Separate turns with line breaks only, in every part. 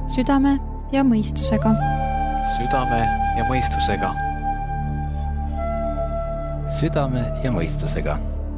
Südame ja mõistusega.
Südame ja mõistusega.
Südame ja mõistusega.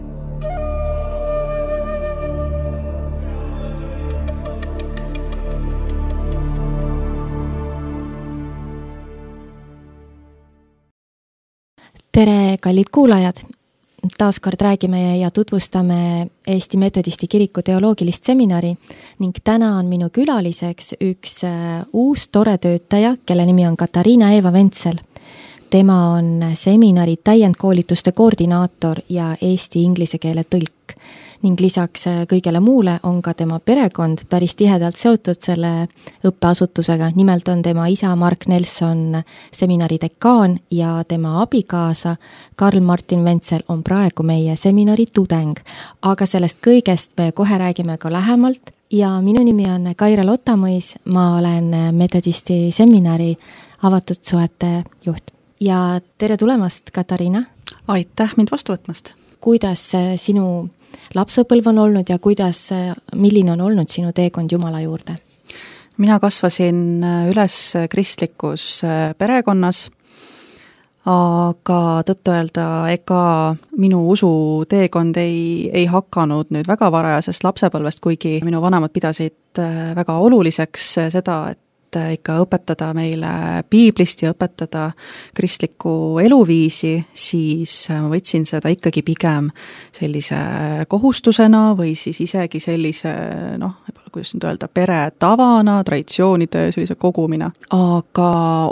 Tere, kallid kuulajad! Taaskord räägime ja tutvustame Eesti Metodisti Kiriku teoloogilist seminari ning täna on minu külaliseks üks uus tore töötaja, kelle nimi on Katariina Eeva Ventsel. Tema on seminari täiendkoolituste koordinaator ja eesti-inglise keele tõlk ning lisaks kõigele muule on ka tema perekond päris tihedalt seotud selle õppeasutusega. Nimelt on tema isa Mark Nelson seminari dekaan ja tema abikaasa Karl-Martin Ventsel on praegu meie seminari tudeng. Aga sellest kõigest me kohe räägime ka lähemalt ja minu nimi on Kaira Lotamõis, ma olen Metodisti seminari avatud suhete juht. Ja tere tulemast, Katariina!
Aitäh mind vastu võtmast!
Kuidas sinu lapsepõlv on olnud ja milline on olnud sinu teekond Jumala juurde?
Mina kasvasin üles kristlikus perekonnas, aga tõtt-öelda ega minu usu teekond ei hakanud nüüd väga varajasest lapsepõlvest, kuigi minu vanemad pidasid väga oluliseks seda, et ikka õpetada meile piiblist ja õpetada kristlikku eluviisi, siis ma võtsin seda ikkagi pigem sellise kohustusena või siis isegi sellise, kuidas nüüd öelda, peretavana, traditsioonide sellise kogumina. Aga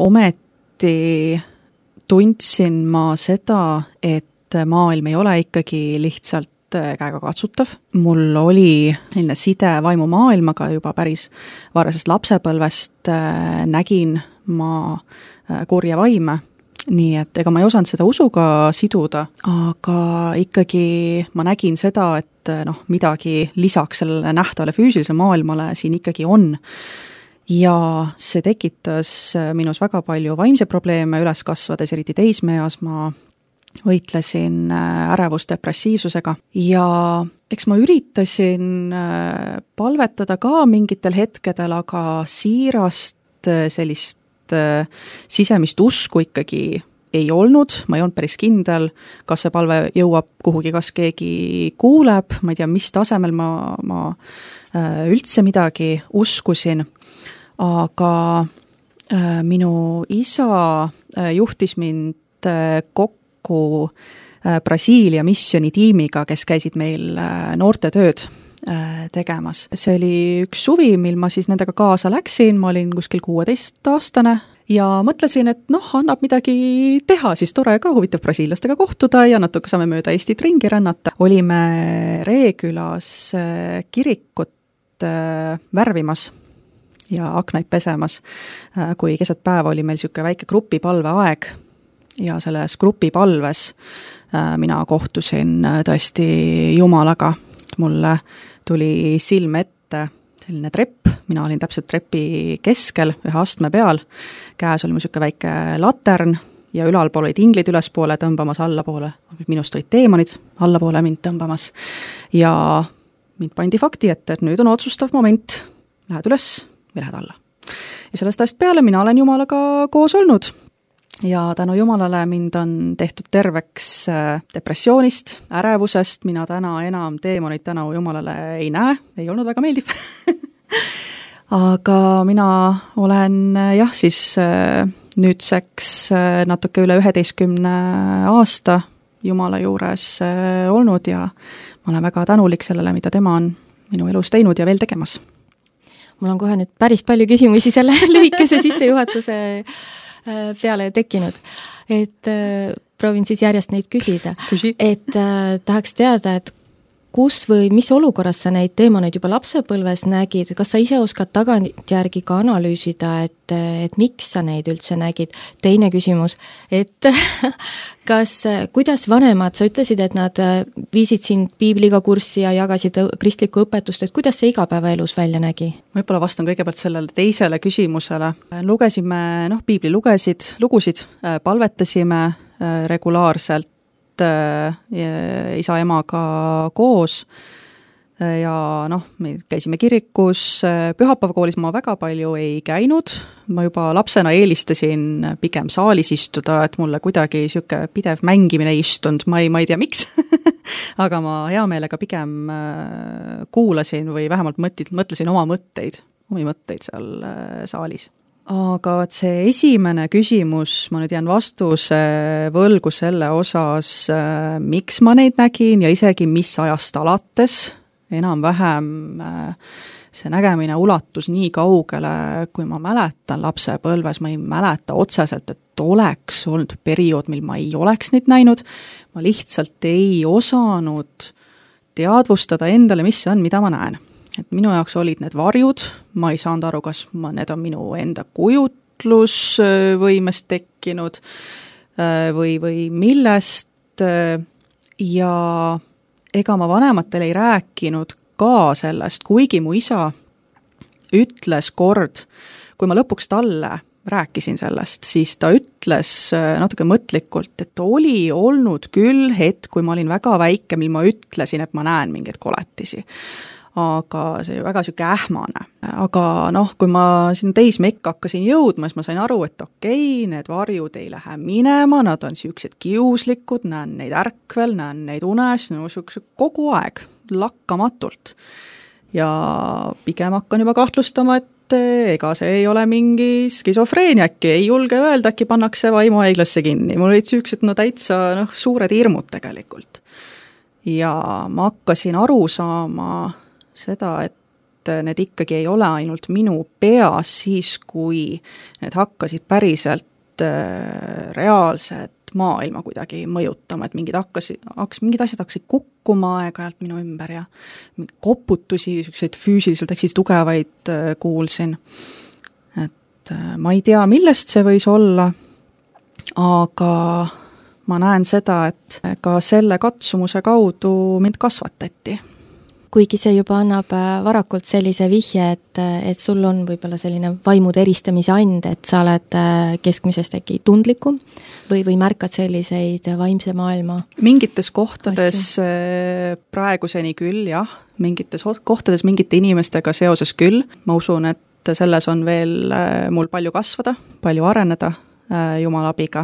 ometi tundsin ma seda, et maailm ei ole ikkagi lihtsalt käega katsutav. Mul oli selline side vaimu maailmaga juba päris varasest lapsepõlvest, nägin ma kurja vaime, nii et ega ma ei osanud seda usuga siduda, aga ikkagi ma nägin seda, et midagi lisaks sellele nähtavale füüsilisele maailmale siin ikkagi on. Ja see tekitas minus väga palju vaimse probleeme üles kasvades, eriti teismeeas ma võitlesin ärevusdepressiivsusega ja eks ma üritasin palvetada ka mingitel hetkedel, aga siirast sellist sisemist usku ikkagi ei olnud, ma ei olnud päris kindel, kas see palve jõuab kuhugi, kas keegi kuuleb, ma ei tea, mis tasemel ma üldse midagi uskusin, aga minu isa juhtis mind kokku Brasiilia missionitiimiga, kes käisid meil noortetööd tegemas. See oli üks suvi, mil ma siis nendega kaasa läksin, ma olin kuskil 16-aastane ja mõtlesin, et annab midagi teha, siis tore ka huvitav brasiillastega kohtuda ja natuke saame mööda Eestit ringi rännata. Olime Reekülas kirikut värvimas ja aknaid pesemas, kui keset päeva oli meil niisugune väike grupipalveaeg. Ja selles grupipalves mina kohtusin tõesti Jumalaga. Mulle tuli silme ette selline trepp, mina olin täpselt trepi keskel, ühe astme peal, käes oli niisugune väike latern ja ülalpool olid inglid ülespoole tõmbamas allapoole, minust olid teemonid allapoole mind tõmbamas ja mind pandi fakti ette, et nüüd on otsustav moment, lähed üles või lähed alla. Ja sellest ajast peale mina olen Jumalaga koos olnud. Ja tänu Jumalale mind on tehtud terveks depressioonist, ärevusest, mina täna enam teemonid tänu Jumalale ei näe, ei olnud väga meeldiv. Aga mina olen siis nüüdseks natuke üle 11 aasta Jumala juures olnud ja ma olen väga tänulik sellele, mida tema on minu elus teinud ja veel tegemas.
Mul on kohe nüüd päris palju küsimusi selle lühikese sissejuhatuse peale tekkinud, et proovin siis järjest neid küsida. Et tahaks teada, et kus või mis olukorras sa neid teemaneid juba lapsepõlves nägid, kas sa ise oskad tagantjärgi ka analüüsida, et miks sa neid üldse nägid? Teine küsimus, et kuidas vanemad, sa ütlesid, et nad viisid sind piibliga kurssi ja jagasid kristlikku õpetust, et kuidas see igapäevaelus välja nägi?
Võib-olla vastan kõigepealt sellele teisele küsimusele. Lugesime, piibli lugusid, palvetasime regulaarselt isa emaga koos. ja noh, me käisime kirikus, pühapäevakoolis ma väga palju ei käinud, ma juba lapsena eelistasin pigem saalis istuda, et mulle kuidagi niisugune pidev mängimine ei istunud, ma ei tea miks aga ma hea meelega pigem kuulasin või vähemalt mõtlesin omi mõtteid seal saalis. Aga see esimene küsimus, ma nüüd jään vastuse võlgu selle osas, miks ma neid nägin ja isegi mis ajast alates, enam-vähem see nägemine ulatus nii kaugele, kui ma mäletan lapsepõlves, ma ei mäleta otseselt, et oleks olnud periood, mil ma ei oleks neid näinud, ma lihtsalt ei osanud teadvustada endale, mis see on, mida ma näen. Et minu jaoks olid need varjud, ma ei saanud aru, kas need on minu enda kujutlusvõimest tekkinud või millest ja ega ma vanematele ei rääkinud ka sellest, kuigi mu isa ütles kord, kui ma lõpuks talle rääkisin sellest, siis ta ütles natuke mõtlikult, et oli olnud küll hetk, kui ma olin väga väike, mil ma ütlesin, et ma näen mingeid koletisi. Aga see väga siuke ähmane. Aga noh, kui ma siin teismekka hakkasin jõudma, siis ma sain aru, et okei, need varjud ei lähe minema, nad on siuksed kiuslikud, näen neid ärkvel, näen neid unes, no siuksed kogu aeg, lakkamatult. Ja pigem hakkan juba kahtlustama, et ega see ei ole mingi skisofreenia äkki, ei julge öelda, äkki pannakse vaimuhaiglasse kinni. Mul olid siuksed täitsa suured hirmud tegelikult. Ja ma hakkasin aru saama seda, et need ikkagi ei ole ainult minu peas siis, kui need hakkasid päriselt reaalset maailma kuidagi mõjutama, et mingid asjad hakkasid kukkuma aeg-ajalt minu ümber ja koputusi, selliseid füüsiliselt hästi tugevaid kuulsin. Et ma ei tea, millest see võis olla, aga ma näen seda, et ka selle katsumuse kaudu mind kasvatati.
Kuigi see juba annab varakult sellise vihje, et sul on võib-olla selline vaimude eristamise and, et sa oled keskmisest äkki tundlikum või märkad selliseid vaimse maailma?
Mingites kohtades praeguseni küll, jah. Mingites kohtades mingite inimestega seoses küll. Ma usun, et selles on veel mul palju kasvada, palju areneda Jumala abiga.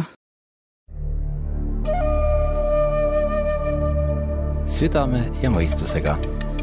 Südame ja mõistusega.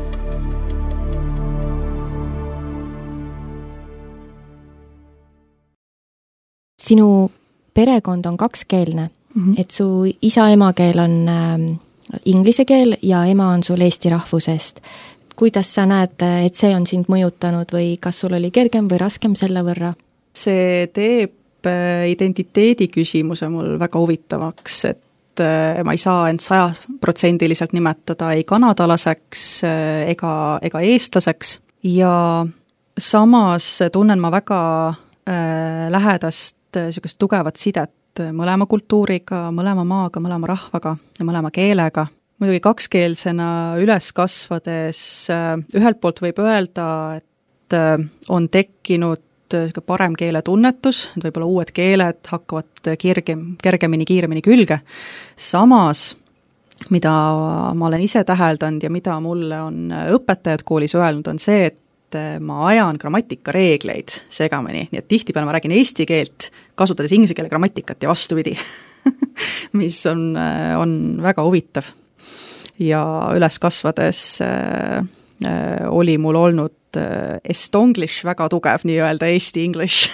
Sinu perekond on kakskeelne, et su isa emakeel on inglise keel ja ema on sul eesti rahvusest. Kuidas sa näed, et see on sind mõjutanud või kas sul oli kergem või raskem selle võrra?
See teeb identiteedi küsimuse mul väga huvitavaks, et ma ei saa end 100% nimetada ei kanadalaseks ega eestlaseks ja samas tunnen ma väga lähedast niisugust tugevat sidet mõlema kultuuriga, mõlema maaga, mõlema rahvaga ja mõlema keelega. Muidugi kakskeelsena üles kasvades ühelt poolt võib öelda, et on tekkinud parem keeletunnetus, et võib-olla uued keeled hakkavad kergemini, kiiremini külge. Samas, mida ma olen ise täheldanud ja mida mulle on õpetajad koolis öelnud, on see, et ma ajan grammatikareegleid segamini, nii et tihtipeale ma räägin eesti keelt, kasutades inglise keele grammatikat ja vastupidi, mis on väga huvitav. Ja üles kasvades oli mul olnud estonglish väga tugev, nii-öelda eesti english.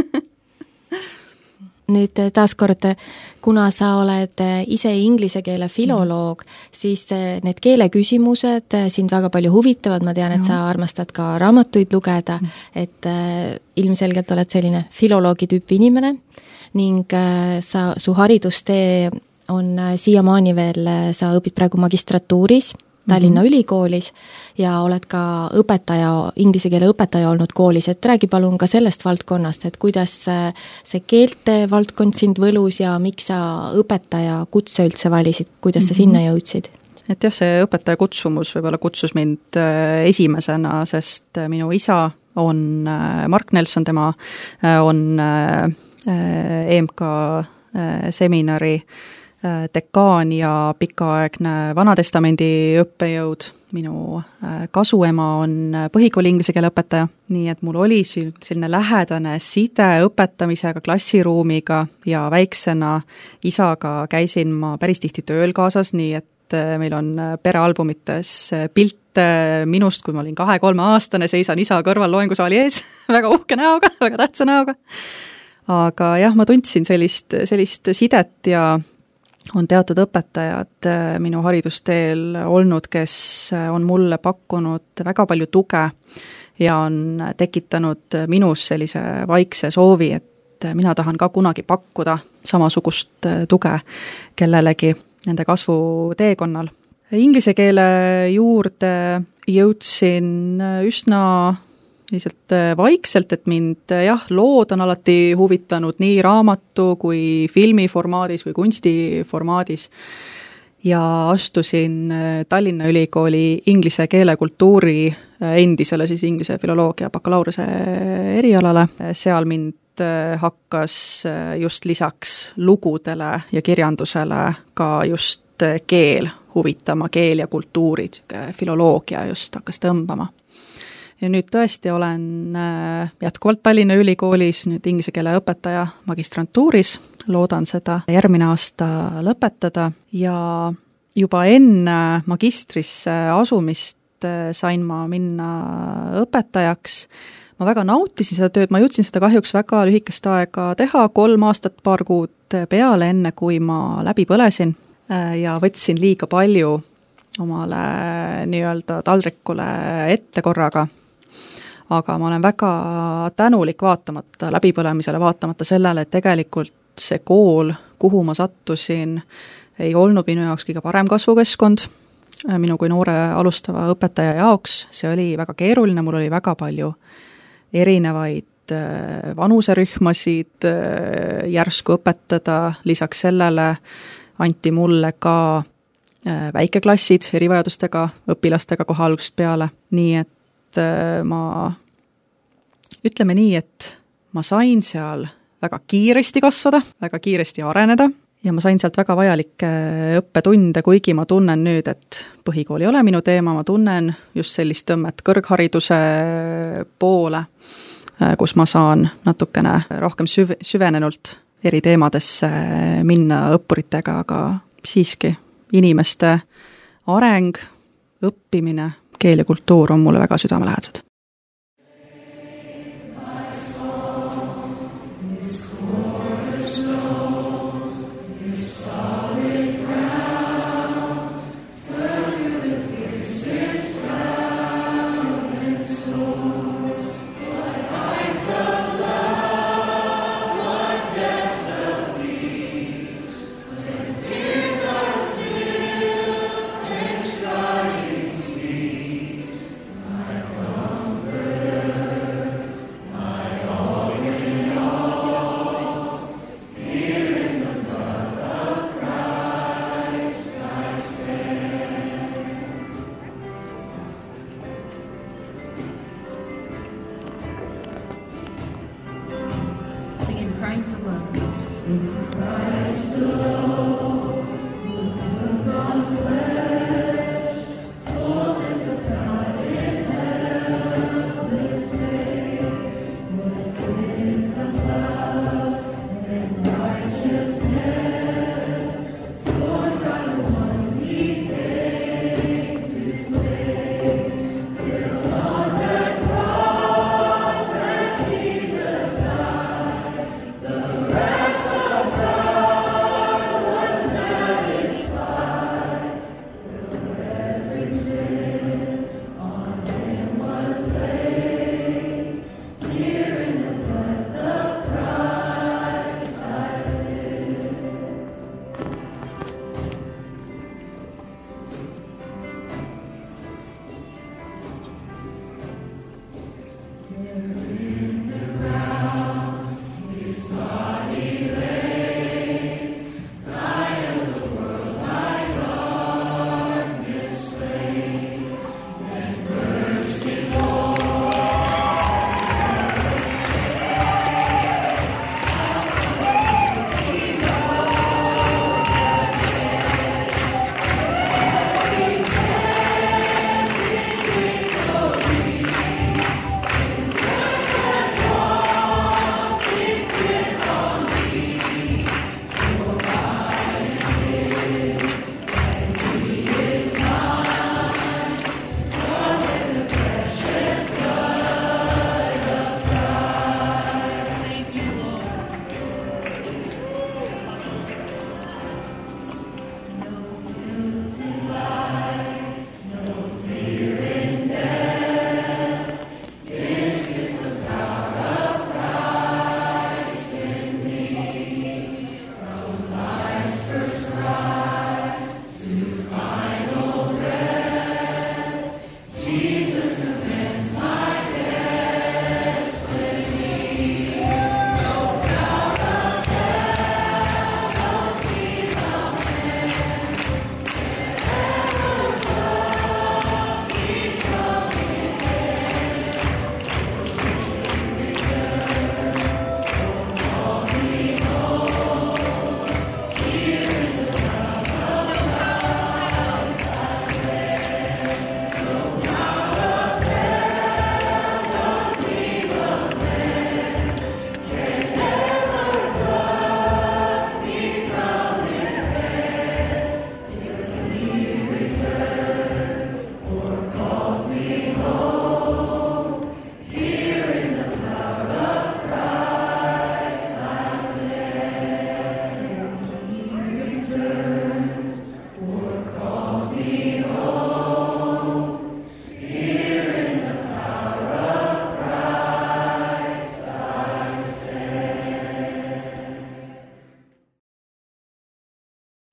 Nüüd taaskord, kuna sa oled ise inglise keele filoloog, siis need keeleküsimused sind väga palju huvitavad, ma tean, et sa armastad ka raamatuid lugeda, et ilmselgelt oled selline filoloogi tüüpi inimene ning su haridustee on siiamaani veel, sa õpid praegu magistratuuris Tallinna Ülikoolis ja oled ka inglise keele õpetaja olnud koolis, et räägi palun ka sellest valdkonnast, et kuidas see keelte valdkond sind võlus ja miks sa õpetaja kutse üldse valisid, kuidas sa sinna jõudsid?
Et jah, see õpetaja kutsumus võib-olla kutsus mind esimesena, sest minu isa on Mark Nelson, tema on EMK seminari dekaan ja pikaaegne Vanatestamendi õppejõud minu kasuema on põhikooli inglise keele õpetaja, nii et mul oli selline lähedane side õpetamisega, klassiruumiga ja väiksena isaga käisin ma päris tihti tööl kaasas, nii et meil on perealbumites pilte minust, kui ma olin 2-3 aastane, seisan isa kõrval loengusaali ees väga uhke näoga, väga tähtsa näoga. Aga jah, ma tundsin sellist sidet ja on teatud õpetajad minu haridusteel olnud, kes on mulle pakkunud väga palju tuge ja on tekitanud minus sellise vaikse soovi, et mina tahan ka kunagi pakkuda samasugust tuge kellelegi nende kasvuteekonnal. Inglise keele juurde jõudsin üsna lihtsalt vaikselt, et mind lood on alati huvitanud nii raamatu kui filmi formaadis või kunsti formaadis ja astusin Tallinna Ülikooli inglise keele kultuuri endisele siis inglise filoloogia bakalaureuse erialale. Seal mind hakkas just lisaks lugudele ja kirjandusele ka just keel huvitama, keel ja kultuurid, filoloogia just hakkas tõmbama. Ja nüüd tõesti olen jätkuvalt Tallinna Ülikoolis nüüd inglise keele õpetaja magistrantuuris, loodan seda järgmine aasta lõpetada ja juba enne magistrisse asumist sain ma minna õpetajaks. Ma väga nautisin seda tööd, ma jõudsin seda kahjuks väga lühikest aega teha, 3 aastat, 2 kuud peale, enne kui ma läbi põlesin ja võtsin liiga palju omale nii-öelda taldrikule ette korraga. Aga ma olen väga tänulik vaatamata läbipõlemisele, vaatamata sellele, et tegelikult see kool, kuhu ma sattusin, ei olnud minu jaoks kõige parem kasvukeskkond. Minu kui noore alustava õpetaja jaoks see oli väga keeruline, mul oli väga palju erinevaid vanuserühmasid järsku õpetada, lisaks sellele anti mulle ka väikeklassid erivajadustega õpilastega kohe algusest peale, nii et ütleme nii, et ma sain seal väga kiiresti kasvada, väga kiiresti areneda ja ma sain sealt väga vajalikke õppetunde, kuigi ma tunnen nüüd, et põhikool ei ole minu teema, ma tunnen just sellist tõmmet kõrghariduse poole, kus ma saan natukene rohkem süvenenult eri teemadesse minna õppuritega, aga siiski inimeste areng, õppimine, keel ja kultuur on mulle väga südamelähedased.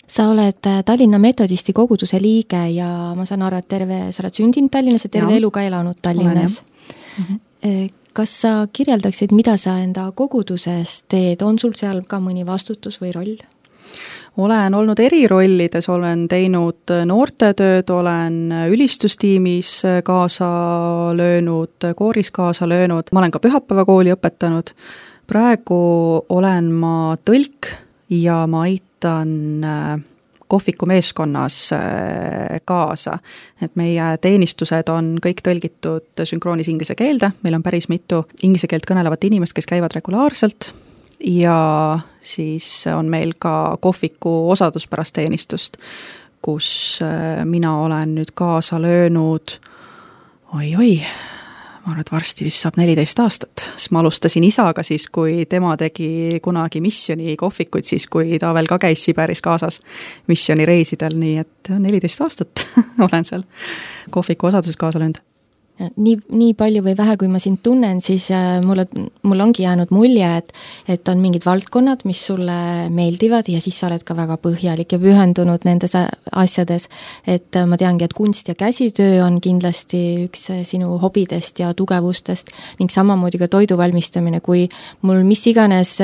Sa oled Tallinna Metodisti koguduse liige ja ma saan aru, et sa oled sündinud Tallinnas ja terve elu ka elanud Tallinnas. Kas sa kirjeldaksid, mida sa enda koguduses teed? On sul seal ka mõni vastutus või roll?
Olen olnud eri rollides, olen teinud noortetööd, olen ülistustiimis kaasa löönud, kooris kaasa löönud, ma olen ka pühapäevakooli õpetanud. Praegu olen ma tõlk ja ma aitan kohviku meeskonnas kaasa. Et meie teenistused on kõik tõlgitud sünkroonis inglise keelde, meil on päris mitu inglise keelt kõnelevat inimest, kes käivad regulaarselt ja siis on meil ka kohviku osadus pärast teenistust, kus mina olen nüüd kaasa löönud ma arvan, et varsti vist saab 14 aastat, sest ma alustasin isaga siis, kui tema tegi kunagi missiooni kohvikuid, siis kui ta veel ka käis Siberis kaasas missioonireisidel, nii et 14 aastat olen seal kohviku osaduses kaasa löönud.
Nii palju või vähe, kui ma sind tunnen, siis mul ongi jäänud mulje, et on mingid valdkonnad, mis sulle meeldivad ja siis sa oled ka väga põhjalik ja pühendunud nendes asjades. Et ma teangi, et kunst ja käsitöö on kindlasti üks sinu hobidest ja tugevustest ning samamoodi ka toidu valmistamine, kui mul mis iganes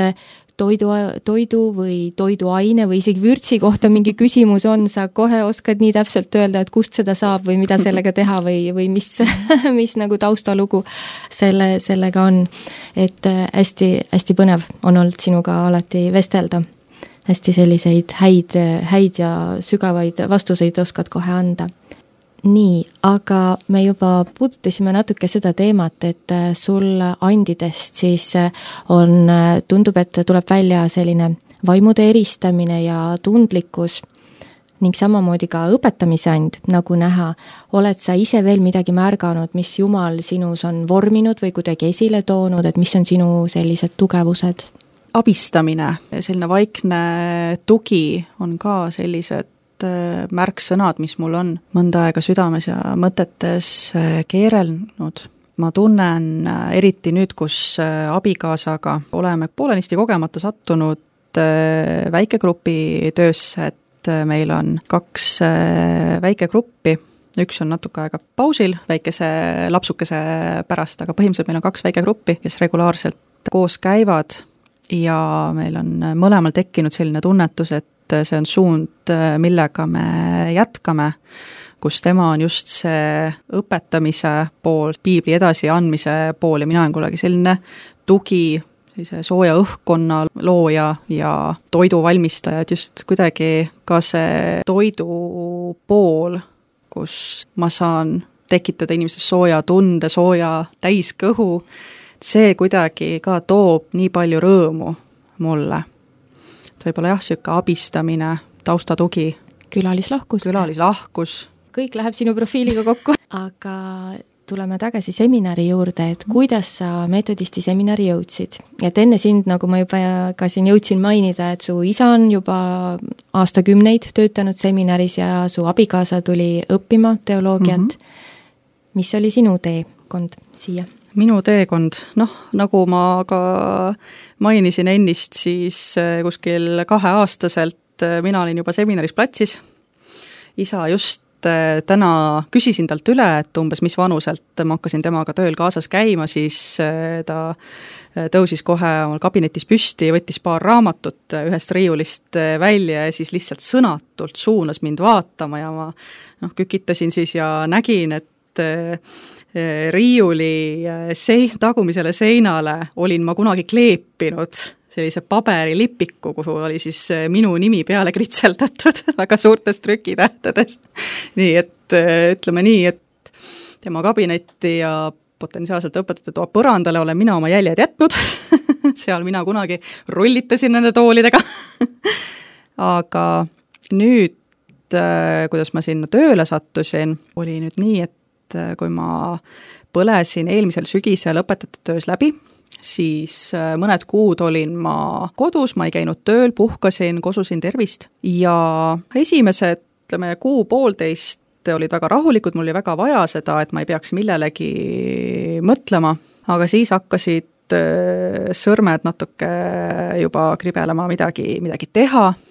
toidu või toiduaine või isegi vürtsi kohta mingi küsimus on, sa kohe oskad nii täpselt öelda, et kust seda saab või mida sellega teha või mis nagu taustalugu sellega on. Et hästi põnev on olnud sinuga alati vestelda. Hästi selliseid häid ja sügavaid vastuseid oskad kohe anda. Nii, aga me juba puudutasime natuke seda teemat, et sul andidest siis tundub, et tuleb välja selline vaimude eristamine ja tundlikkus ning samamoodi ka õpetamise and, nagu näha. Oled sa ise veel midagi märganud, mis Jumal sinus on vorminud või kuidagi esile toonud, et mis on sinu sellised tugevused?
Abistamine, selline vaikne tugi on ka sellised märksõnad, mis mul on mõnda aega südames ja mõtetes keerelnud. Ma tunnen eriti nüüd, kus abikaasaga oleme poolenisti kogemata sattunud väikegrupi töösse, et meil on 2 väikegruppi, üks on natuke aega pausil väikese lapsukese pärast, aga põhimõtteliselt meil on 2 väikegruppi, kes regulaarselt koos käivad ja meil on mõlemal tekkinud selline tunnetus, et see on suund, millega me jätkame, kus tema on just see õpetamise pool, piibli edasiandmise pool ja mina olen kuidagi selline tugi, sellise sooja õhkkonna looja ja toidu valmistajad, just kuidagi ka see toidu pool, kus ma saan tekitada inimestes sooja tunde, sooja täiskõhu, see kuidagi ka toob nii palju rõõmu mulle. Võib-olla jah, selline abistamine, taustatugi. Külalislahkus.
Kõik läheb sinu profiiliga kokku. Aga tuleme tagasi seminari juurde, et kuidas sa metodisti seminari jõudsid? Et enne sind, nagu ma juba ka siin jõudsin mainida, et su isa on juba aastakümneid töötanud seminaris ja su abikaasa tuli õppima teoloogiat. Mis oli sinu teekond siia?
Minu teekond, nagu ma ka mainisin ennist, siis kuskil 2-aastaselt mina olin juba seminaris platsis. Isa just täna küsisin talt üle, et umbes mis vanuselt ma hakkasin temaga tööl kaasas käima, siis ta tõusis kohe omal kabinetis püsti, võttis paar raamatut ühest riiulist välja ja siis lihtsalt sõnatult suunas mind vaatama ja ma kükitasin siis ja nägin, et riiuli tagumisele seinale olin ma kunagi kleepinud sellise paberilipiku, kuhu oli siis minu nimi peale kritseldatud väga suurtes trükitähtedes. Nii, et ütleme nii, et tema kabinetti ja potentsiaalselt õpetajate toa põrandale olen mina oma jäljed jätnud. Seal mina kunagi rullitasin nende toolidega. Aga nüüd, kuidas ma sinna tööle sattusin, oli nüüd nii, et kui ma põlesin eelmisel sügisel õpetajate töös läbi, siis mõned kuud olin ma kodus, ma ei käinud tööl, puhkasin, kosusin tervist ja esimesed, kuu-poolteist olid väga rahulikud, mul oli väga vaja seda, et ma ei peaks millelegi mõtlema, aga siis hakkasid sõrmed natuke juba kribelema midagi teha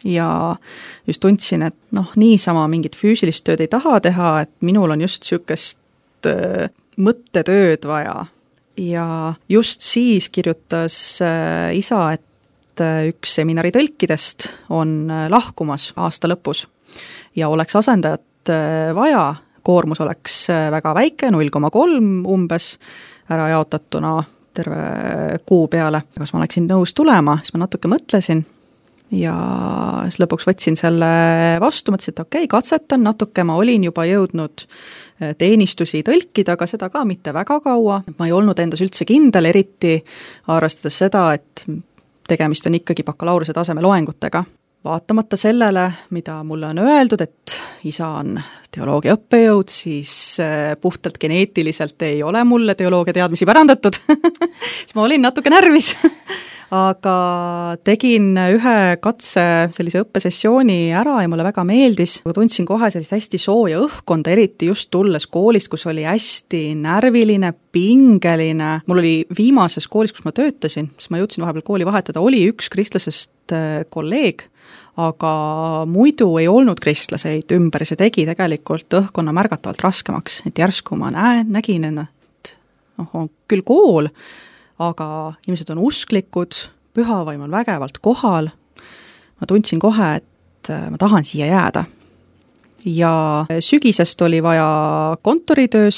ja just tundsin, et niisama mingit füüsilist tööd ei taha teha, et minul on just niisugust mõttetööd vaja. Ja just siis kirjutas isa, et üks seminari tõlkidest on lahkumas aasta lõpus ja oleks asendajat vaja, koormus oleks väga väike, 0,3 umbes, ära jaotatuna terve kuu peale. Kas ma oleksin nõus tulema, siis ma natuke mõtlesin ja siis lõpuks võtsin selle vastu, mõtlesin, et okei, katsetan natuke, ma olin juba jõudnud teenistusi tõlkida, aga seda ka mitte väga kaua. Ma ei olnud endas üldse kindel, eriti arvestades seda, et tegemist on ikkagi bakalaureuse taseme loengutega. Vaatamata sellele, mida mulle on öeldud, et isa on teoloogia õppejõud, siis puhtalt geneetiliselt ei ole mulle teoloogia teadmisi pärandatud. Siis ma olin natuke närvis. Aga tegin ühe katse sellise õppesessiooni ära ja mulle väga meeldis. Tundsin kohe sellist hästi sooja õhkkonda, eriti just tulles koolist, kus oli hästi närviline, pingeline. Mul oli viimases koolis, kus ma töötasin, siis ma jõudsin vahepeal kooli vahetada, oli üks kristlasest kolleeg, aga muidu ei olnud kristlaseid ümber, see tegi tegelikult õhkkonna märgatavalt raskemaks, et järsku ma nägin, et on küll kool, aga inimesed on usklikud, pühavaim on vägevalt kohal. Ma tundsin kohe, et ma tahan siia jääda. Ja sügisest oli vaja kontoritöös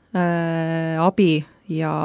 abi ja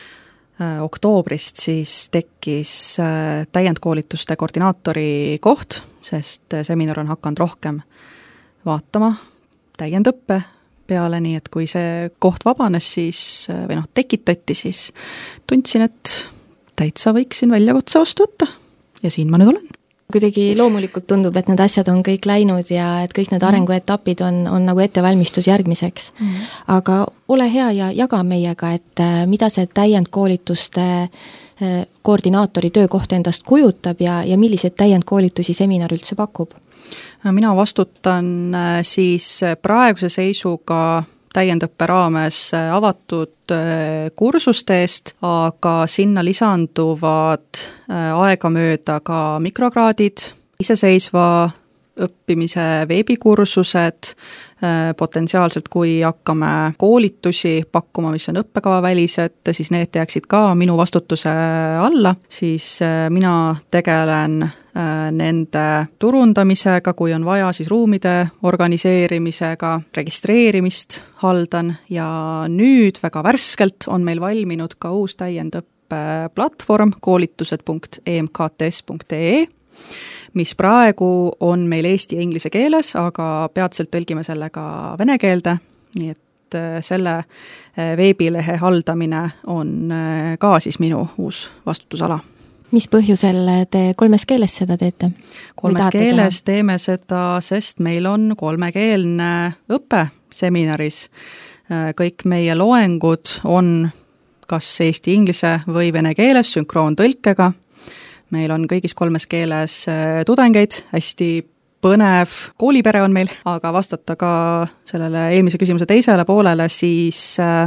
oktoobrist siis tekkis täiendkoolituste koordinaatori koht, sest seminar on hakanud rohkem vaatama täiendõppe peale, nii et kui see koht vabanes, siis, või tekitati, siis tundsin, et täitsa võiksin väljakutse vastu võtta ja siin ma nüüd olen.
Kuidagi loomulikult tundub, et need asjad on kõik läinud ja et kõik need arenguetapid on nagu ettevalmistus järgmiseks. Aga ole hea ja jaga meiega, et mida see täiendkoolituste koordinaatori töökoht endast kujutab ja milliseid täiendkoolitusi seminar üldse pakub?
Mina vastutan siis praeguse seisuga täiendõppe raames avatud kursuste eest, aga sinna lisanduvad aegamööda ka mikrokraadid, iseseisva õppimise veebikursused, potentsiaalselt kui hakkame koolitusi pakkuma, mis on õppekavavälised, siis need jääksid ka minu vastutuse alla, siis mina tegelen nende turundamisega, kui on vaja, siis ruumide organiseerimisega, registreerimist haldan ja nüüd väga värskelt on meil valminud ka uus täiendõppe platvorm koolitused.emkts.ee, mis praegu on meil eesti ja inglise keeles, aga peatselt tõlgime selle ka vene keelde, nii et selle veebilehe haldamine on ka siis minu uus vastutusala.
Mis põhjusel te 3 keeles seda teete?
3 keeles teeme seda, sest meil on 3-keelne õpe seminaris. Kõik meie loengud on kas eesti, inglise või vene keeles sünkroontõlkega. Meil on kõigis 3 keeles tudengeid, hästi põnev koolipere on meil, aga vastata ka sellele eelmise küsimuse teisele poolele, siis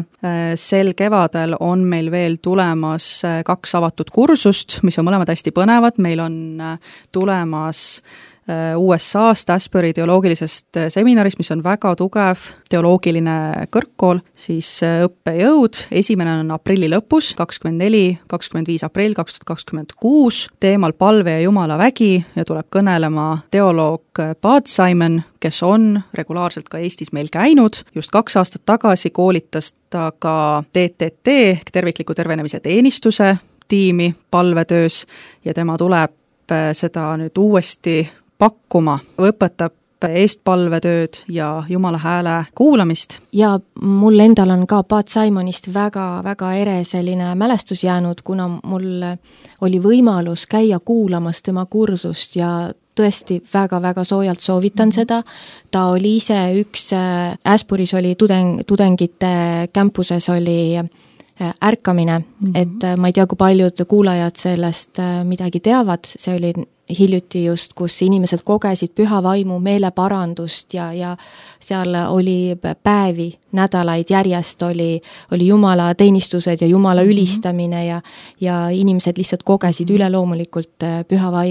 sel kevadel on meil veel tulemas 2 avatud kursust, mis on mõlemad hästi põnevad, meil on tulemas USA-st Asbury teoloogilisest seminarist, mis on väga tugev teoloogiline kõrgkool, siis õppejõud, esimene on aprilli lõpus, 24-25 aprill 2026, teemal palve ja Jumala vägi ja tuleb kõnelema teoloog Bart Simon, kes on regulaarselt ka Eestis meil käinud, just 2 aastat tagasi koolitas ta ka TTT ehk tervikliku tervenemise teenistuse tiimi palvetöös ja tema tuleb seda nüüd uuesti pakkuma, õpetab eestpalvetööd ja Jumala hääle kuulamist.
Ja mul endal on ka Bart Simonist väga ere selline mälestus jäänud, kuna mul oli võimalus käia kuulamas tema kursust ja tõesti väga soojalt soovitan seda. Ta oli ise üks, Asbury's oli tudengite campuses oli ärkamine, et ma ei tea, kui paljud kuulajad sellest midagi teavad, see oli hiljuti just, kus inimesed kogesid püha vaimu meeleparandust ja seal oli päevi, nädalaid järjest oli Jumala teenistused ja Jumala ülistamine ja inimesed lihtsalt kogesid üleloomulikult püha vaimu.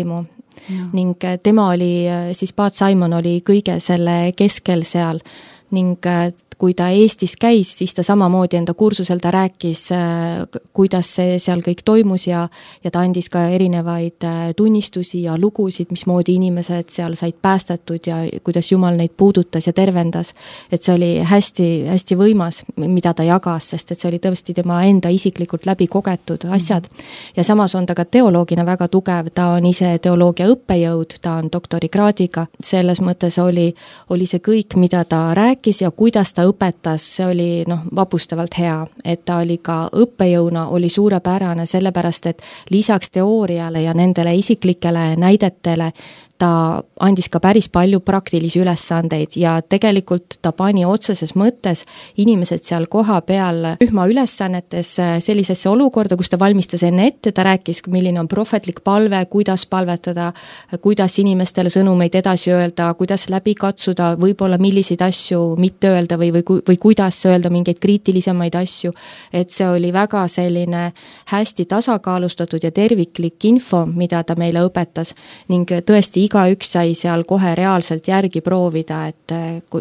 ning tema oli, siis Paat Simon oli kõige selle keskel seal ning kui ta Eestis käis, siis ta samamoodi enda kursusel ta rääkis, kuidas see seal kõik toimus ja ta andis ka erinevaid tunnistusi ja lugusid, mismoodi inimesed seal said päästetud ja kuidas Jumal neid puudutas ja tervendas. Et see oli hästi, hästi võimas, mida ta jagas, sest et see oli tõesti tema enda isiklikult läbi kogetud asjad. Ja samas on ta ka teoloogina väga tugev, ta on ise teoloogia õppejõud, ta on doktorikraadiga. Selles mõttes oli see kõik, mida ta rääkis ja kuidas ta õpetas, see oli vapustavalt hea, et ta oli ka õppejõuna, oli suurepärane, sellepärast et lisaks teooriale ja nendele isiklikele näidetele ta andis ka päris palju praktilisi ülesandeid ja tegelikult ta pani otseses mõttes inimesed seal koha peal rühma ülesannetes sellisesse olukorda, kus ta valmistas enne ette, ta rääkis, milline on prohvetlik palve, kuidas palvetada, kuidas inimestele sõnumeid edasi öelda, kuidas läbi katsuda, võib-olla milliseid asju mitte öelda või kuidas öelda mingeid kriitilisemaid asju, et see oli väga selline hästi tasakaalustatud ja terviklik info, mida ta meile õpetas ning tõesti igaüks sai seal kohe reaalselt järgi proovida, et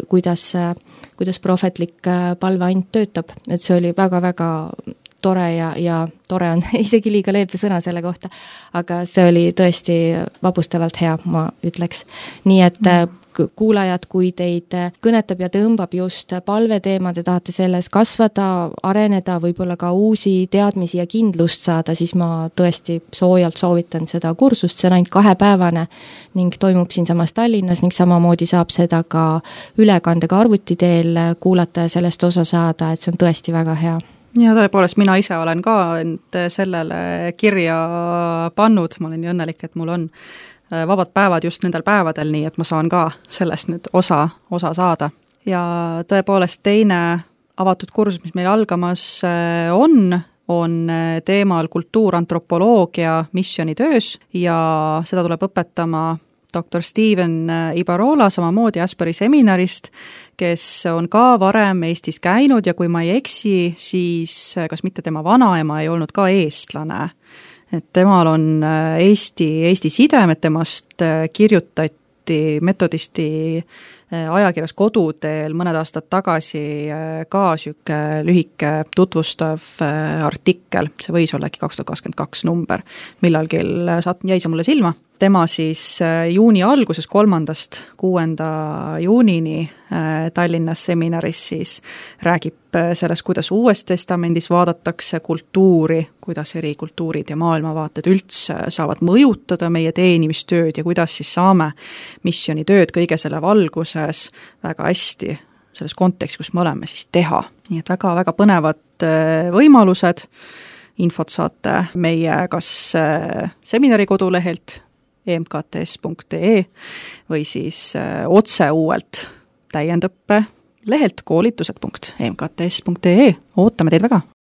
kuidas prohvetlik palveand töötab, et see oli väga-väga tore ja tore on isegi liiga leebe sõna selle kohta, aga see oli tõesti vapustavalt hea, ma ütleks. Nii et kuulajad, kui teid kõnetab ja tõmbab just palveteema, te tahate selles kasvada, areneda, võib-olla ka uusi teadmisi ja kindlust saada, siis ma tõesti soojalt soovitan seda kursust, see on ainult 2-päevane ning toimub siinsamas Tallinnas ning samamoodi saab seda ka ülekandega arvuti teel kuulata ja sellest osa saada, et see on tõesti väga hea.
Ja tõepoolest, mina ise olen ka end sellele kirja pannud, ma olen ju õnnelik, et mul on vabad päevad just nendel päevadel, nii et ma saan ka sellest nüüd osa saada. Ja tõepoolest teine avatud kursus, mis meil algamas on teemal kultuurantropoloogia missionitöös ja seda tuleb õpetama doktor Steven Ibarola, samamoodi Asperi seminarist, kes on ka varem Eestis käinud ja kui ma ei eksi, siis kas mitte tema vanaema ei olnud ka eestlane. Et temal on Eesti sidemed, temast kirjutati metodisti ajakirjas Koduteel mõned aastad tagasi ka süke lühike tutvustav artikkel, see võis olla äkki 2022 number, millalgi jäi see mulle silma. Tema siis juuni alguses 3.–6. juunini Tallinnas seminaris siis räägib sellest, kuidas Uues Testamendis vaadatakse kultuuri, kuidas eri kultuurid ja maailmavaated üldse saavad mõjutada meie teenimistööd ja kuidas siis saame missionitööd kõige selle valguses väga hästi selles kontekstis, kus me oleme siis teha. Nii et väga-väga põnevad võimalused, infot saate meie kas seminari kodulehelt emkts.ee või siis otse uuelt täiendõppe lehelt koolitused.emkts.ee. Ootame teid väga!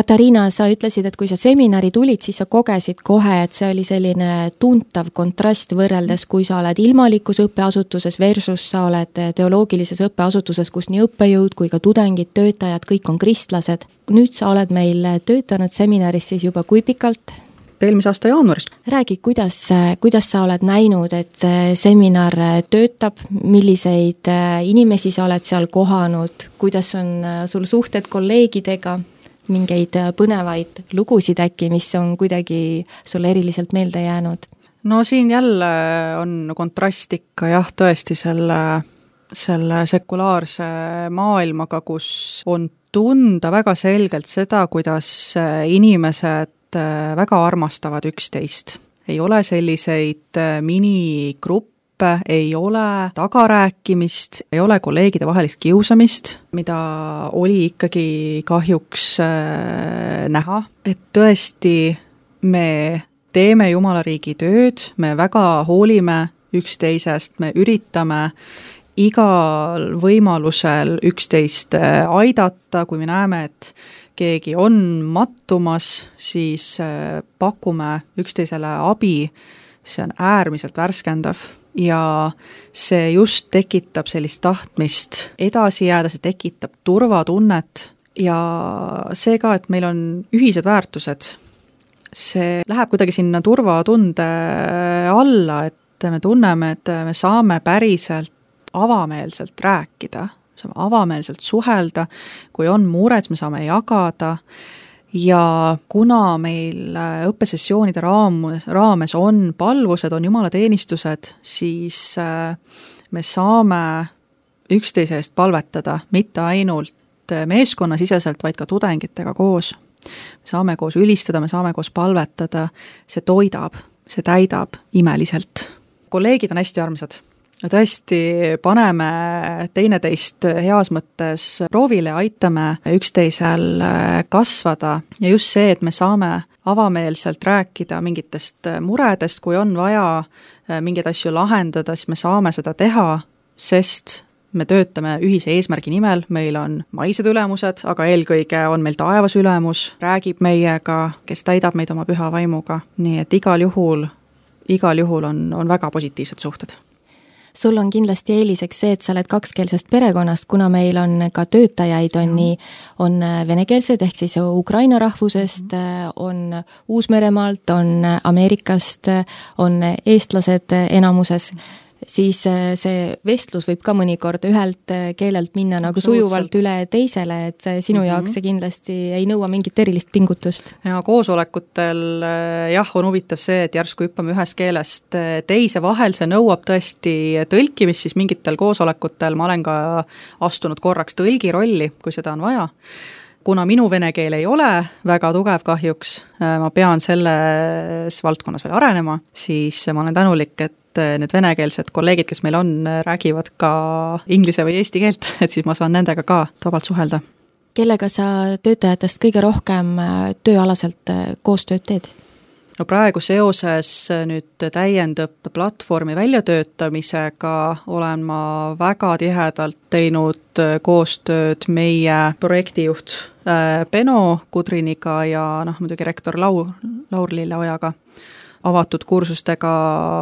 Katariina, sa ütlesid, et kui sa seminari tulid, siis sa kogesid kohe, et see oli selline tuntav kontrast võrreldes, kui sa oled ilmalikus õppeasutuses versus sa oled teoloogilises õppeasutuses, kus nii õppejõud kui ka tudengid, töötajad, kõik on kristlased. Nüüd sa oled meil töötanud seminaris siis juba kui pikalt?
Eelmise aasta jaanuaris.
Räägi, kuidas sa oled näinud, et see seminar töötab, milliseid inimesi sa oled seal kohanud, kuidas on sul suhted kolleegidega, mingeid põnevaid lugusid äkki, mis on kuidagi sulle eriliselt meelde jäänud?
No siin jälle on kontrast ikka jah, tõesti selle sekulaarse maailmaga, kus on tunda väga selgelt seda, kuidas inimesed väga armastavad üksteist. Ei ole selliseid minigruppe, ei ole tagarääkimist, ei ole kolleegide vahelist kiusamist, mida oli ikkagi kahjuks näha, et tõesti me teeme Jumala riigi tööd, me väga hoolime üksteisest, me üritame igal võimalusel üksteist aidata, kui me näeme, et keegi on mattumas, siis pakume üksteisele abi, see on äärmiselt värskendav ja see just tekitab sellist tahtmist edasi jääda, see tekitab turvatunnet ja see ka, et meil on ühised väärtused, see läheb kuidagi sinna turvatunde alla, et me tunneme, et me saame päriselt avameelselt rääkida, saame avameelselt suhelda, kui on mured, me saame jagada ja kuna meil õppesessioonide raames on palvused, on jumalateenistused, siis me saame üksteise eest palvetada, mitte ainult meeskonnasiseselt, vaid ka tudengitega koos. Me saame koos ülistada, me saame koos palvetada, see toidab, see täidab imeliselt. Kolleegid on hästi armsad. Tõesti paneme teineteist heas mõttes proovile, aitame üksteisel kasvada ja just see, et me saame avameelselt rääkida mingitest muredest, kui on vaja mingeid asju lahendada, siis me saame seda teha, sest me töötame ühise eesmärgi nimel, meil on maised ülemused, aga eelkõige on meil taevas ülemus, räägib meiega, kes täidab meid oma püha vaimuga, nii et igal juhul on väga positiivsed suhted.
Sul on kindlasti eeliseks see, et sa oled kakskeelsest perekonnast, kuna meil on ka töötajaid, on venekeelsed ehk siis Ukraina rahvusest, on Uus-Meremaalt, on Ameerikast, on eestlased enamuses, siis see vestlus võib ka mõnikord ühelt keelelt minna nagu sujuvalt üle teisele, et sinu jaoks see kindlasti ei nõua mingit erilist pingutust.
Ja koosolekutel jah, on huvitav see, et järsku hüppame ühest keelest teise vahel, see nõuab tõesti tõlkimist, siis mingitel koosolekutel ma olen ka astunud korraks tõlgi rolli, kui seda on vaja. Kuna minu vene keel ei ole väga tugev kahjuks, ma pean selles valdkonnas veel arenema, siis ma olen tänulik, et need venekeelsed kolleegid, kes meil on, räägivad ka inglise või eesti keelt, et siis ma saan nendega ka vabalt suhelda.
Kellega sa töötajatest kõige rohkem tööalaselt koostööd teed?
No praegu seoses nüüd täiendõppe platvormi väljatöötamisega olen ma väga tihedalt teinud koostööd meie projektijuht Beno Kudriniga ja muidugi rektor Laur Lilleojaga. Avatud kursustega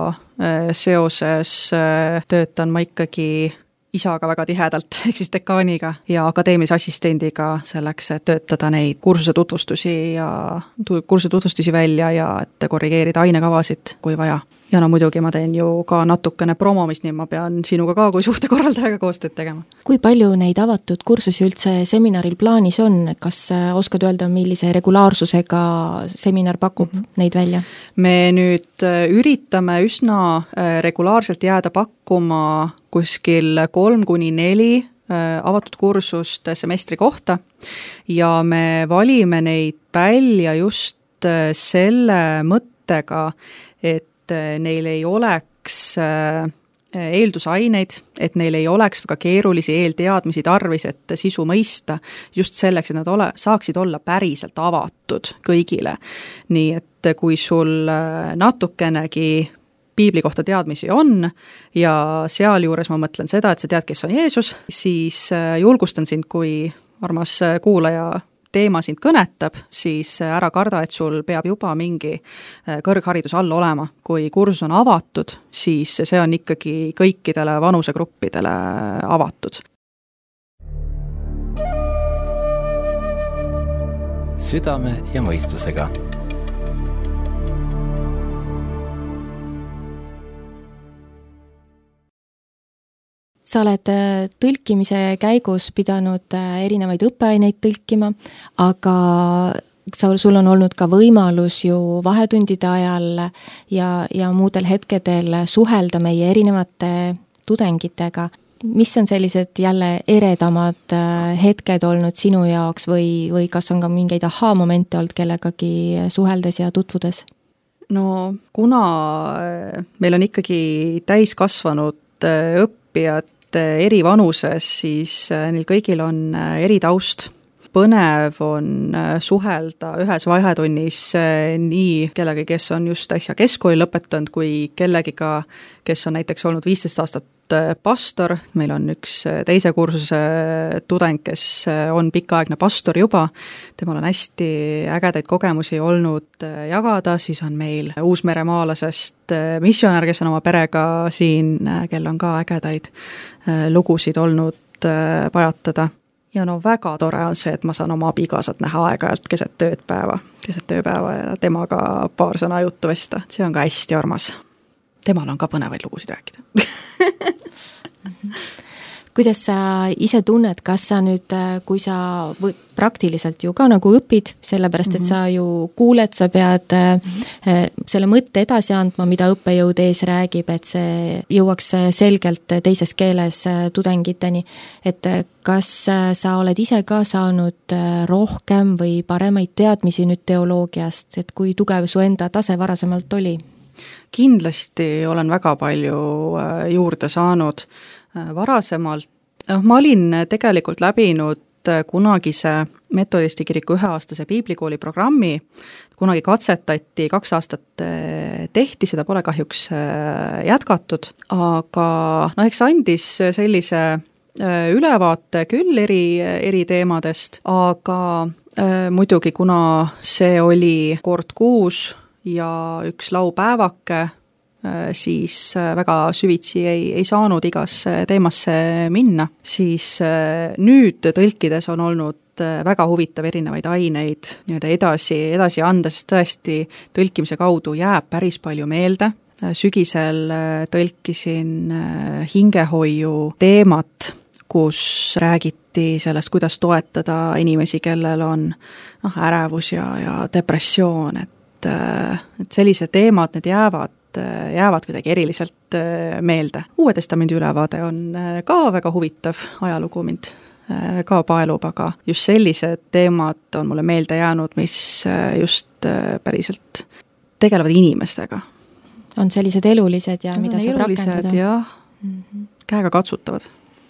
seoses töötan ma ikkagi isaga väga tihedalt, ehk siis dekaaniga ja akadeemilise assistendiga selleks, et töötada neid kursuse tutvustusi välja ja et korrigeerida ainekavasid, kui vaja. Ja muidugi ma teen ju ka natukene promomist, nii ma pean sinuga ka kui suhtekorraldajaga koostööd tegema.
Kui palju neid avatud kursusi üldse seminaril plaanis on? Kas oskad öelda, millise regulaarsusega seminar pakub neid välja?
Me nüüd üritame üsna regulaarselt jääda pakkuma kuskil 3-4 avatud kursust semestri kohta ja me valime neid välja just selle mõttega, et neil ei oleks eeldusaineid, et neil ei oleks väga keerulisi eelteadmisi tarvis, et sisu mõista, just selleks, et nad saaksid olla päriselt avatud kõigile. Nii et kui sul natukenegi piibli kohta teadmisi on ja sealjuures ma mõtlen seda, et sa tead, kes on Jeesus, siis julgustan sind kui armas kuulaja teema sind kõnetab, siis ära karda, et sul peab juba mingi kõrgharidus all olema. Kui kursus on avatud, siis see on ikkagi kõikidele vanusegruppidele avatud.
Südame ja mõistusega.
Sa oled tõlkimise käigus pidanud erinevaid õppeaineid tõlkima, aga sul on olnud ka võimalus ju vahetundide ajal ja muudel hetkedel suhelda meie erinevate tudengitega. Mis on sellised jälle eredamad hetked olnud sinu jaoks või kas on ka mingeid ahaa-momente olnud kellegagi suheldes ja tutvudes?
No kuna meil on ikkagi täiskasvanud õppijad eri vanuses, siis neil kõigil on eri taust. Põnev on suhelda ühes vahetunnis nii kellegi, kes on just äsja keskkooli lõpetanud, kui kellegiga, kes on näiteks olnud 15 aastat pastor. Meil on üks teise kursuse tudeng, kes on pikaaegne pastor juba. Temal on hästi ägedaid kogemusi olnud jagada, siis on meil uusmeremaalasest missionär, kes on oma perega siin, kel on ka ägedaid lugusid olnud pajatada. Ja no väga tore on see, et ma saan oma abikaasat näha aeg-ajalt keset tööpäeva ja temaga paar sõna juttu vesta. See on ka hästi armas. Temal on ka põnevaid lugusid rääkida.
Kuidas sa ise tunned, kas sa nüüd, kui sa praktiliselt ju ka nagu õpid, sellepärast et sa ju kuuled, sa pead selle mõtte edasi andma, mida õppejõud ees räägib, et see jõuaks selgelt teises keeles tudengiteni. Et kas sa oled ise ka saanud rohkem või paremaid teadmisi nüüd teoloogiast, et kui tugev su enda tase varasemalt oli?
Kindlasti olen väga palju juurde saanud. Varasemalt, ma olin tegelikult läbinud kunagise Metodisti kiriku 1-aastase piiblikooli programmi, kunagi katsetati, 2 aastat tehti, seda pole kahjuks jätkatud, aga eks andis sellise ülevaate küll eri teemadest, aga muidugi kuna see oli kord kuus ja üks laupäevake, siis väga süvitsi ei saanud igasse teemasse minna, siis nüüd tõlkides on olnud väga huvitav erinevaid aineid edasi anda, sest tõesti tõlkimise kaudu jääb päris palju meelde. Sügisel tõlkisin hingehoiu teemat, kus räägiti sellest, kuidas toetada inimesi, kellel on ärevus ja depressioon, et sellised teemad, need jäävad kuidagi eriliselt meelde. Uue Testamendi ülevaade on ka väga huvitav, ajalugu mind ka paelub, aga just sellised teemad on mulle meelde jäänud, mis just päriselt tegelevad inimestega.
On sellised elulised ja mida saab rakendada.
Jah, käega katsutavad.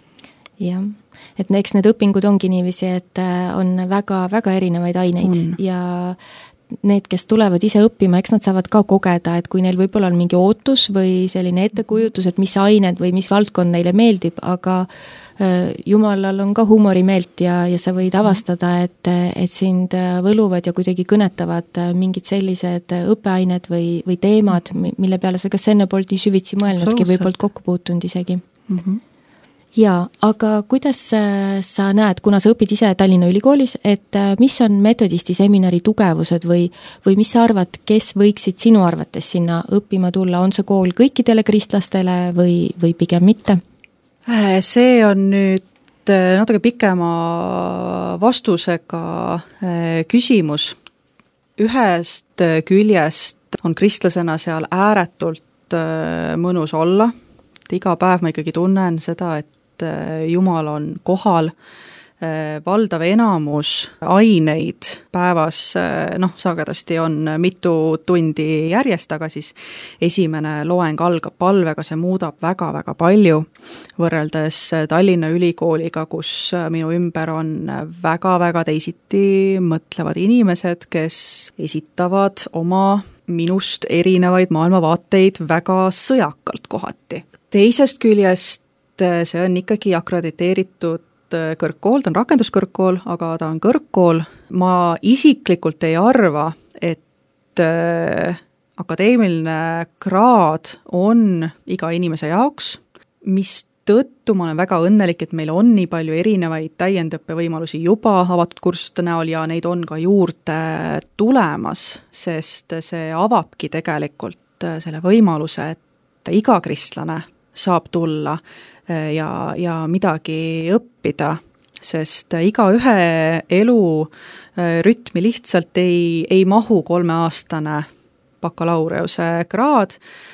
Jah, et eks need õpingud ongi niiviisi, et on väga, väga erinevaid aineid ja need, kes tulevad ise õppima, eks nad saavad ka kogeda, et kui neil võib-olla on mingi ootus või selline ettekujutus, et mis ained või mis valdkond neile meeldib, aga Jumalal on ka huumorimeelt ja sa võid avastada, et sind võluvad ja kuidagi kõnetavad mingid sellised õppeained või teemad, mille peale sa kas enne polnud nii süvitsi mõelnudki või polnud kokku puutunud isegi. Jaa, aga kuidas sa näed, kuna sa õpid ise Tallinna Ülikoolis, et mis on Metodisti seminari tugevused või mis sa arvad, kes võiksid sinu arvates sinna õppima tulla? On see kool kõikidele kristlastele või pigem mitte?
See on nüüd natuke pikema vastusega küsimus. Ühest küljest on kristlasena seal ääretult mõnus olla. Iga päev ma ikkagi tunnen seda, et Jumal on kohal, valdav enamus aineid päevas, sagedasti on mitu tundi järjest, aga siis esimene loeng algab palvega, see muudab väga-väga palju võrreldes Tallinna Ülikooliga, kus minu ümber on väga-väga teisiti mõtlevad inimesed, kes esitavad oma minust erinevaid maailmavaateid väga sõjakalt kohati. Teisest küljest see on ikkagi akrediteeritud kõrgkool, ta on rakenduskõrgkool, aga ta on kõrgkool. Ma isiklikult ei arva, et akadeemiline kraad on iga inimese jaoks, mis tõttu ma olen väga õnnelik, et meil on nii palju erinevaid täiendõppevõimalusi juba avatud kursuste näol ja neid on ka juurde tulemas, sest see avabki tegelikult selle võimaluse, et iga kristlane saab tulla ja midagi õppida, sest igaühe elurütmi lihtsalt ei mahu 3-aastane bakalaureuse kraad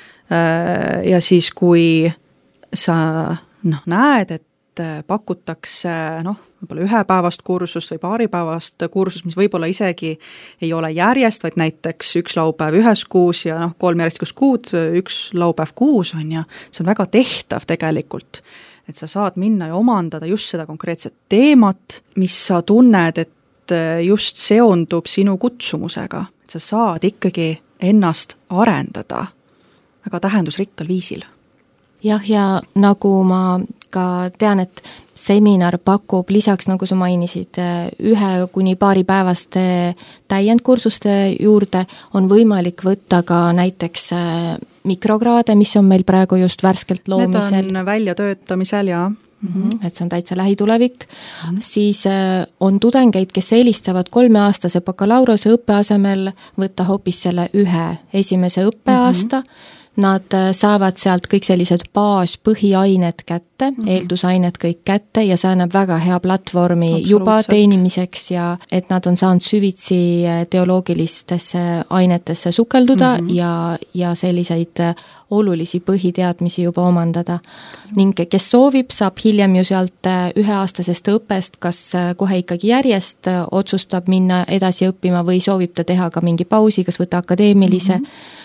ja siis, kui sa näed, et pakutakse võib-olla 1-päevast kursust või 2-päevast kursust, mis võib-olla isegi ei ole järjest, vaid näiteks 1 laupäev 1 kuus ja 3 järjestikust kuud, 1 laupäev kuus on ja see on väga tehtav tegelikult, et sa saad minna ja omandada just seda konkreetset teemat, mis sa tunned, et just seondub sinu kutsumusega, et sa saad ikkagi ennast arendada väga tähendusrikkal viisil.
Jah, ja nagu ma ka tean, et seminar pakub lisaks, nagu sa mainisid, 1 kuni 2 päevaste täiendkursuste juurde on võimalik võtta ka näiteks mikrokraade, mis on meil praegu just värskelt loomisel.
Need on väljatöötamisel, jaa.
Et see on täitsa lähitulevik, siis on tudengeid, kes eelistavad 3-aastase bakalaureuse õppe asemel võtta hoopis selle 1 esimese õppeaasta. Nad saavad sealt kõik sellised põhiained kätte, eeldusained kõik kätte ja see annab väga hea platvormi juba teenimiseks ja et nad on saanud süvitsi teoloogilistesse ainetesse sukelduda ja selliseid olulisi põhiteadmisi juba omandada. Ning kes soovib, saab hiljem ju sealt 1-aastasest õppest, kas kohe ikkagi järjest otsustab minna edasi õppima või soovib ta teha ka mingi pausi, kas võtta akadeemilise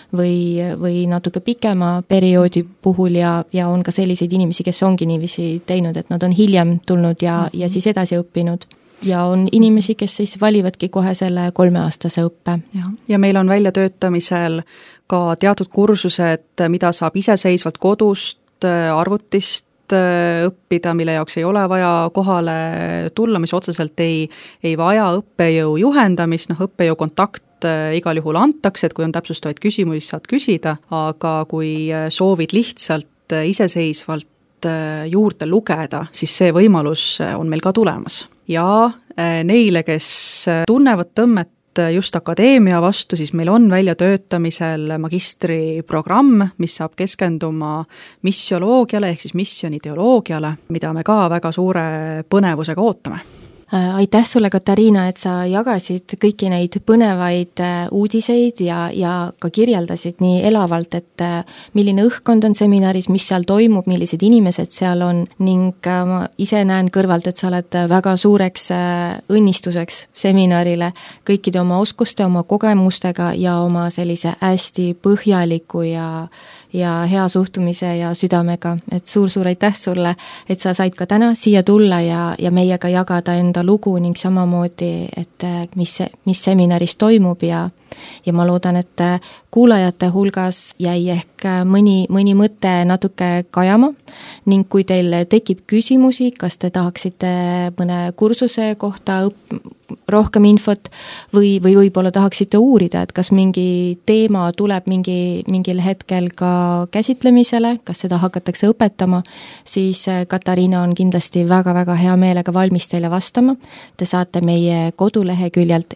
või natuke pikema perioodi puhul ja on ka selliseid inimesi, kes ongi niiviisi teinud, et nad on hiljem tulnud ja siis edasi õppinud. Ja on inimesi, kes siis valivadki kohe selle 3-aastase õppe.
Ja meil on väljatöötamisel ka teatud kursused, mida saab iseseisvalt kodust, arvutist õppida, mille jaoks ei ole vaja kohale tulla, mis otseselt ei vaja õppejõu juhendamist, õppejõu kontakt igal juhul antakse, et kui on täpsustavaid küsimusi, saad küsida, aga kui soovid lihtsalt iseseisvalt juurde lugeda, siis see võimalus on meil ka tulemas. Ja neile, kes tunnevad tõmmet just akadeemia vastu, siis meil on väljatöötamisel magistriprogramm, mis saab keskenduma missioloogiale ehk siis missioniteoloogiale, mida me ka väga suure põnevusega ootame.
Aitäh sulle, Katariina, et sa jagasid kõiki neid põnevaid uudiseid ja ka kirjeldasid nii elavalt, et milline õhkkond on seminaris, mis seal toimub, millised inimesed seal on ning ma ise näen kõrvalt, et sa oled väga suureks õnnistuseks seminarile kõikide oma oskuste, oma kogemustega ja oma sellise hästi põhjaliku ja hea suhtumise ja südamega, et suur-suur aitäh sulle, et sa said ka täna siia tulla ja meiega jagada enda lugu ning samamoodi, et mis seminaris toimub ja ma loodan, et kuulajate hulgas jäi ehk mõni mõte natuke kajama ning kui teil tekib küsimusi, kas te tahaksite mõne kursuse kohta rohkem infot või võib-olla tahaksite uurida, et kas mingi teema tuleb mingil hetkel ka käsitlemisele, kas seda hakatakse õpetama, siis Katariina on kindlasti väga-väga hea meelega valmis teile vastama. Te saate meie koduleheküljelt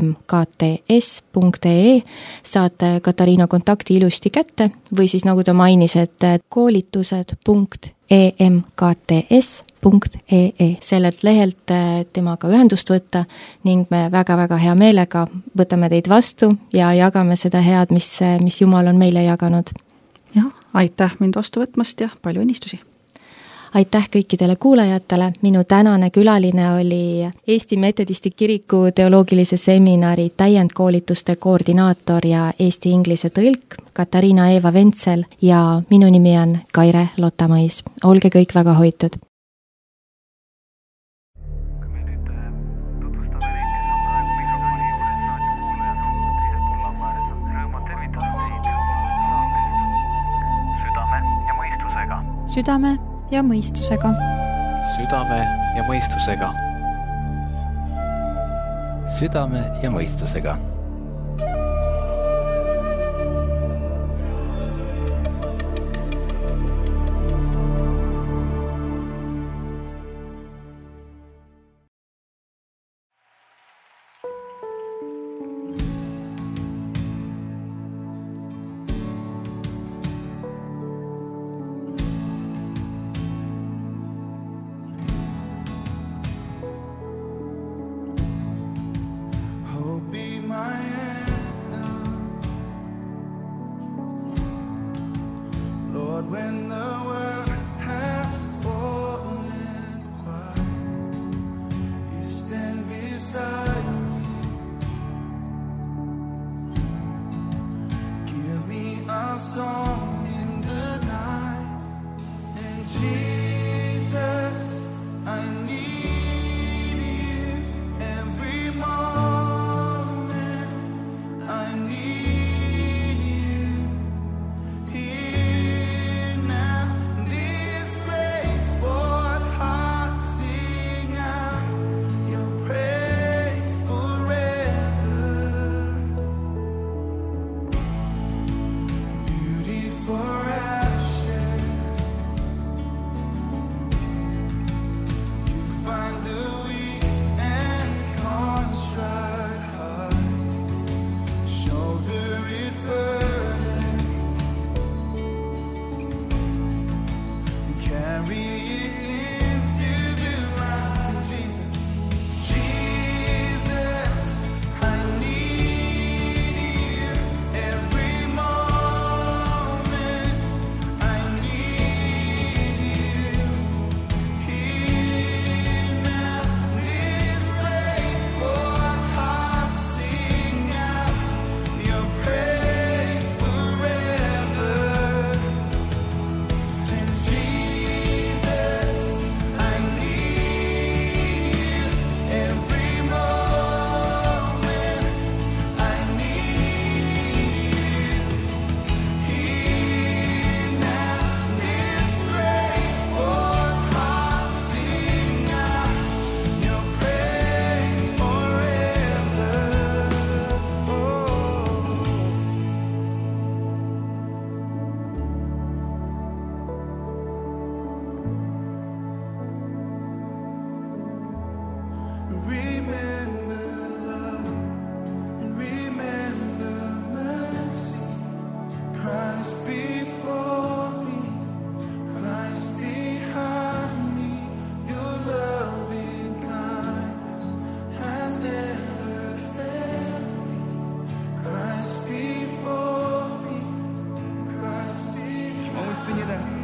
emkts.ee, saate Katariina kontakti ilusti kätte või siis nagu ta mainis, et koolitused.emkts.ee. Sellelt lehelt temaga ühendust võtta ning me väga-väga hea meelega võtame teid vastu ja jagame seda head, mis Jumal on meile jaganud.
Jah, aitäh mind vastu võtmast ja palju õnnistusi!
Aitäh kõikidele kuulajatele, minu tänane külaline oli Eesti Metodisti Kiriku teoloogilise seminari täiendkoolituste koordinaator ja eesti-inglise tõlk Katariina Eeva Ventsel ja minu nimi on Kaire Lotamõis. Olge kõik väga hoitud!
Südame ja mõistusega.
Südame ja mõistusega.
Südame ja mõistusega.
Sing it out.